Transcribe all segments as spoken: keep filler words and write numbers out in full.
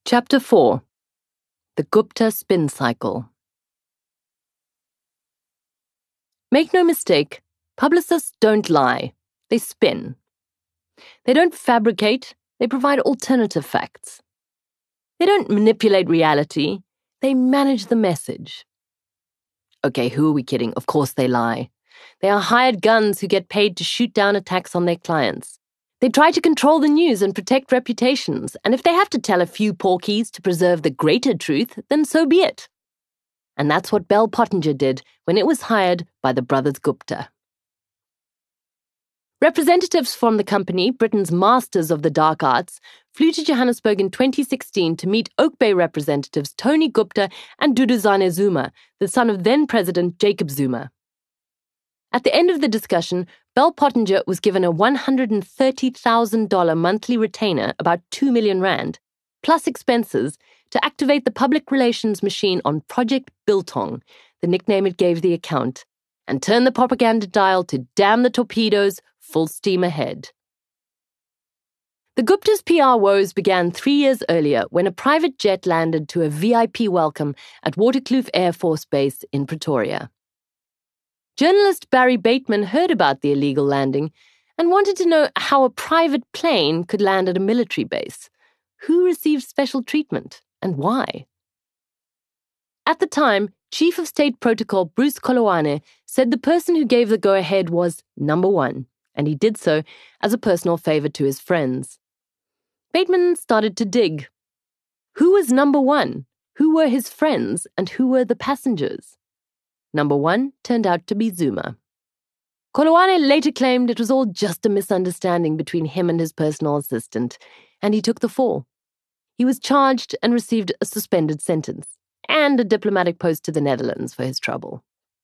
Chapter four. The Gupta Spin Cycle. Make no mistake, publicists don't lie. They spin. They don't fabricate. They provide alternative facts. They don't manipulate reality. They manage the message. Okay, who are we kidding? Of course they lie. They are hired guns who get paid to shoot down attacks on their clients. They try to control the news and protect reputations, and if they have to tell a few porkies to preserve the greater truth, then so be it. And that's what Bell Pottinger did when it was hired by the brothers Gupta. Representatives from the company, Britain's masters of the dark arts, flew to Johannesburg in twenty sixteen to meet Oak Bay representatives Tony Gupta and Duduzane Zuma, the son of then-President Jacob Zuma. At the end of the discussion, Bell Pottinger was given a one hundred thirty thousand dollars monthly retainer, about two million rand, plus expenses, to activate the public relations machine on Project Biltong, the nickname it gave the account, and turn the propaganda dial to damn the torpedoes, full steam ahead. The Gupta's P R woes began three years earlier when a private jet landed to a V I P welcome at Waterkloof Air Force Base in Pretoria. Journalist Barry Bateman heard about the illegal landing and wanted to know how a private plane could land at a military base. Who received special treatment and why? At the time, Chief of State Protocol Bruce Koloane said the person who gave the go-ahead was number one, and he did so as a personal favor to his friends. Bateman started to dig. Who was number one? Who were his friends? And who were the passengers? Number one turned out to be Zuma. Koloane later claimed it was all just a misunderstanding between him and his personal assistant, and he took the fall. He was charged and received a suspended sentence, and a diplomatic post to the Netherlands for his trouble.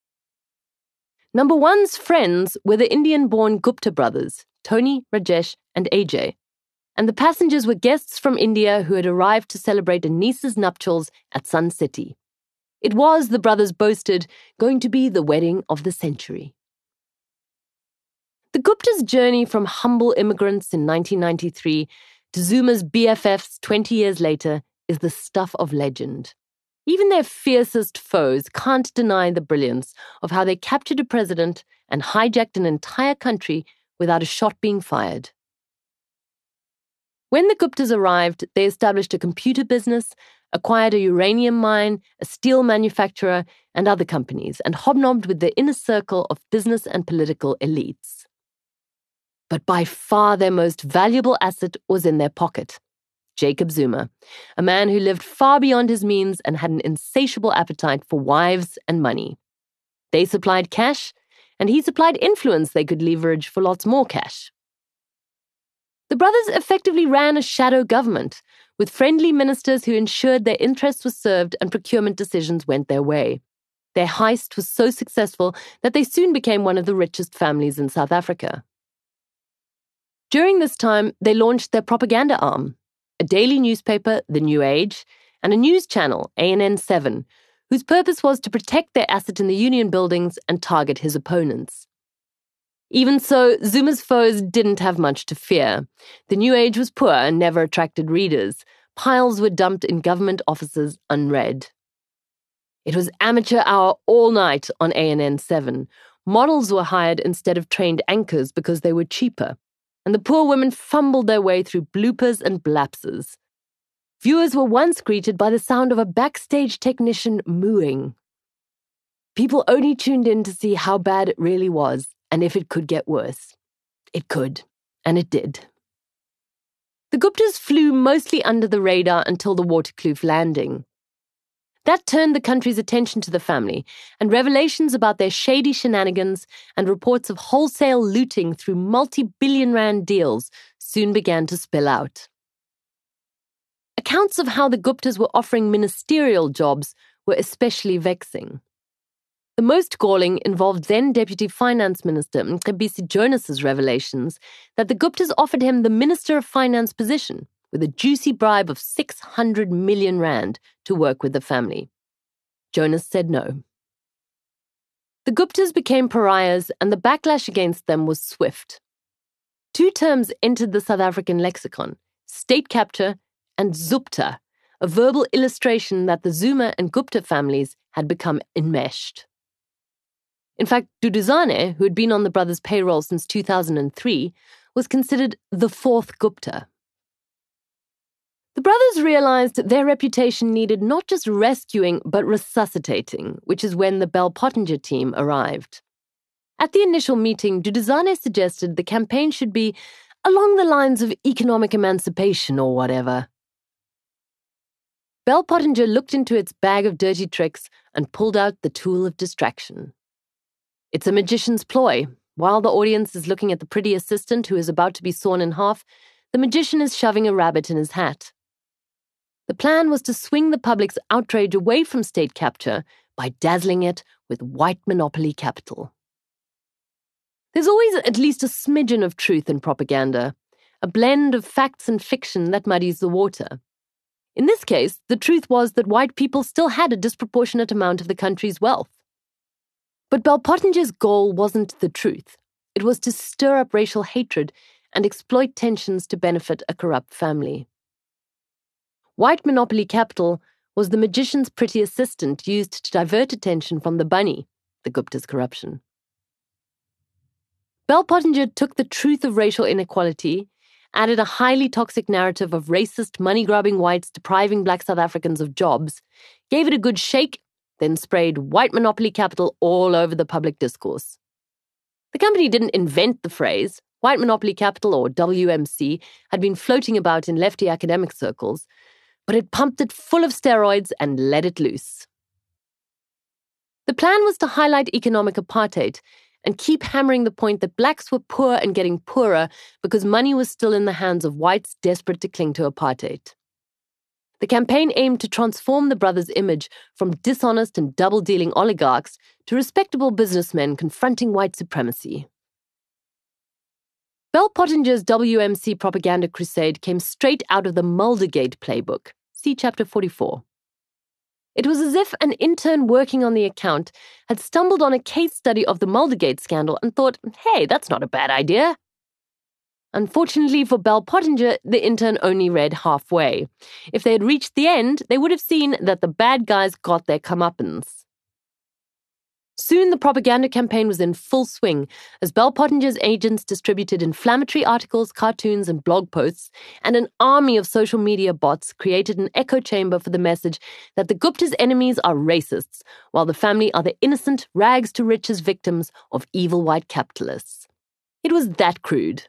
Number one's friends were the Indian-born Gupta brothers, Tony, Rajesh, and A J, and the passengers were guests from India who had arrived to celebrate a niece's nuptials at Sun City. It was, the brothers boasted, going to be the wedding of the century. The Gupta's journey from humble immigrants in nineteen ninety-three to Zuma's B F Fs twenty years later is the stuff of legend. Even their fiercest foes can't deny the brilliance of how they captured a president and hijacked an entire country without a shot being fired. When the Guptas arrived, they established a computer business, acquired a uranium mine, a steel manufacturer, and other companies, and hobnobbed with the inner circle of business and political elites. But by far their most valuable asset was in their pocket: Jacob Zuma, a man who lived far beyond his means and had an insatiable appetite for wives and money. They supplied cash, and he supplied influence they could leverage for lots more cash. The brothers effectively ran a shadow government, with friendly ministers who ensured their interests were served and procurement decisions went their way. Their heist was so successful that they soon became one of the richest families in South Africa. During this time, they launched their propaganda arm, a daily newspaper, The New Age, and a news channel, A N N seven, whose purpose was to protect their asset in the Union buildings and target his opponents. Even so, Zuma's foes didn't have much to fear. The New Age was poor and never attracted readers. Piles were dumped in government offices unread. It was amateur hour all night on A N N seven. Models were hired instead of trained anchors because they were cheaper, and the poor women fumbled their way through bloopers and blapses. Viewers were once greeted by the sound of a backstage technician mooing. People only tuned in to see how bad it really was, and if it could get worse. It could, and it did. The Guptas flew mostly under the radar until the Waterkloof landing. That turned the country's attention to the family, and revelations about their shady shenanigans and reports of wholesale looting through multi-billion rand deals soon began to spill out. Accounts of how the Guptas were offering ministerial jobs were especially vexing. The most galling involved then-Deputy Finance Minister Mcebisi Jonas's revelations that the Guptas offered him the Minister of Finance position with a juicy bribe of six hundred million rand to work with the family. Jonas said no. The Guptas became pariahs, and the backlash against them was swift. Two terms entered the South African lexicon: state capture and Zupta, a verbal illustration that the Zuma and Gupta families had become enmeshed. In fact, Duduzane, who had been on the brothers' payroll since two thousand three, was considered the fourth Gupta. The brothers realized their reputation needed not just rescuing, but resuscitating, which is when the Bell Pottinger team arrived. At the initial meeting, Duduzane suggested the campaign should be along the lines of economic emancipation or whatever. Bell Pottinger looked into its bag of dirty tricks and pulled out the tool of distraction. It's a magician's ploy. While the audience is looking at the pretty assistant who is about to be sawn in half, the magician is shoving a rabbit in his hat. The plan was to swing the public's outrage away from state capture by dazzling it with white monopoly capital. There's always at least a smidgen of truth in propaganda, a blend of facts and fiction that muddies the water. In this case, the truth was that white people still had a disproportionate amount of the country's wealth. But Bell Pottinger's goal wasn't the truth. It was to stir up racial hatred and exploit tensions to benefit a corrupt family. White monopoly capital was the magician's pretty assistant used to divert attention from the bunny, the Gupta's corruption. Bell Pottinger took the truth of racial inequality, added a highly toxic narrative of racist, money-grabbing whites depriving black South Africans of jobs, gave it a good shake, then sprayed white monopoly capital all over the public discourse. The company didn't invent the phrase. White monopoly capital, or W M C, had been floating about in lefty academic circles, but it pumped it full of steroids and let it loose. The plan was to highlight economic apartheid and keep hammering the point that blacks were poor and getting poorer because money was still in the hands of whites desperate to cling to apartheid. The campaign aimed to transform the brothers' image from dishonest and double-dealing oligarchs to respectable businessmen confronting white supremacy. Bell Pottinger's W M C propaganda crusade came straight out of the Muldergate playbook. See Chapter forty-four. It was as if an intern working on the account had stumbled on a case study of the Muldergate scandal and thought, hey, that's not a bad idea. Unfortunately for Bell Pottinger, the intern only read halfway. If they had reached the end, they would have seen that the bad guys got their comeuppance. Soon the propaganda campaign was in full swing as Bell Pottinger's agents distributed inflammatory articles, cartoons, and blog posts, and an army of social media bots created an echo chamber for the message that the Gupta's enemies are racists, while the family are the innocent, rags-to-riches victims of evil white capitalists. It was that crude.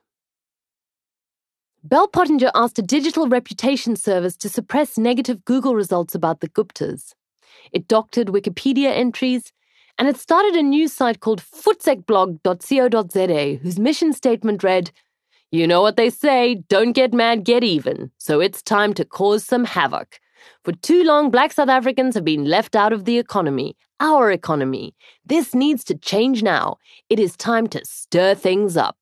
Bell Pottinger asked a digital reputation service to suppress negative Google results about the Guptas. It doctored Wikipedia entries, and it started a news site called footsekblog dot co dot za, whose mission statement read, "You know what they say, don't get mad, get even, so it's time to cause some havoc. For too long, black South Africans have been left out of the economy, our economy. This needs to change now. It is time to stir things up."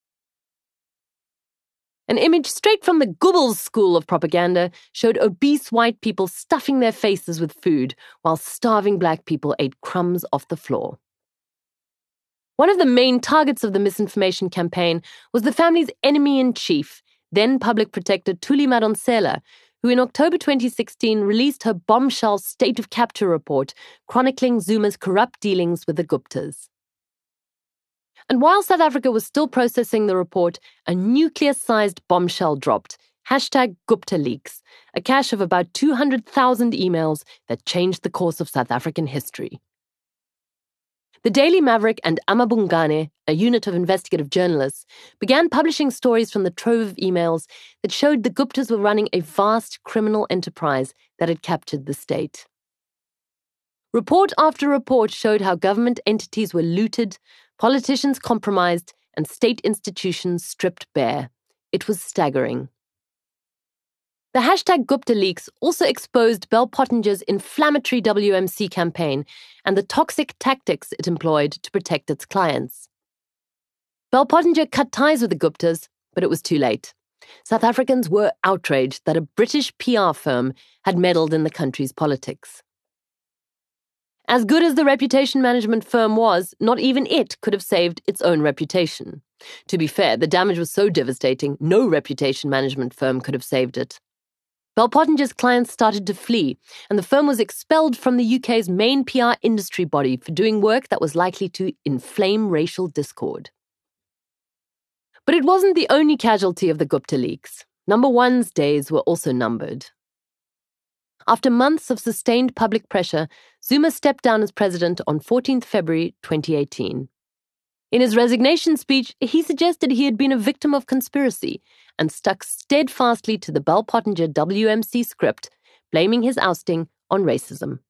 An image straight from the Goebbels school of propaganda showed obese white people stuffing their faces with food while starving black people ate crumbs off the floor. One of the main targets of the misinformation campaign was the family's enemy-in-chief, then public protector Thuli Madonsela, who in October twenty sixteen released her bombshell State of Capture report chronicling Zuma's corrupt dealings with the Guptas. And while South Africa was still processing the report, a nuclear-sized bombshell dropped, hashtag Gupta Leaks, a cache of about two hundred thousand emails that changed the course of South African history. The Daily Maverick and Amabungane, a unit of investigative journalists, began publishing stories from the trove of emails that showed the Guptas were running a vast criminal enterprise that had captured the state. Report after report showed how government entities were looted, politicians compromised, and state institutions stripped bare. It was staggering. The hashtag Gupta Leaks also exposed Bell Pottinger's inflammatory W M C campaign and the toxic tactics it employed to protect its clients. Bell Pottinger cut ties with the Guptas, but it was too late. South Africans were outraged that a British P R firm had meddled in the country's politics. As good as the reputation management firm was, not even it could have saved its own reputation. To be fair, the damage was so devastating, no reputation management firm could have saved it. Bell Pottinger's clients started to flee, and the firm was expelled from the U K's main P R industry body for doing work that was likely to inflame racial discord. But it wasn't the only casualty of the Gupta leaks. Number One's days were also numbered. After months of sustained public pressure, Zuma stepped down as president on fourteenth February twenty eighteen. In his resignation speech, he suggested he had been a victim of conspiracy and stuck steadfastly to the Bell Pottinger W M C script, blaming his ousting on racism.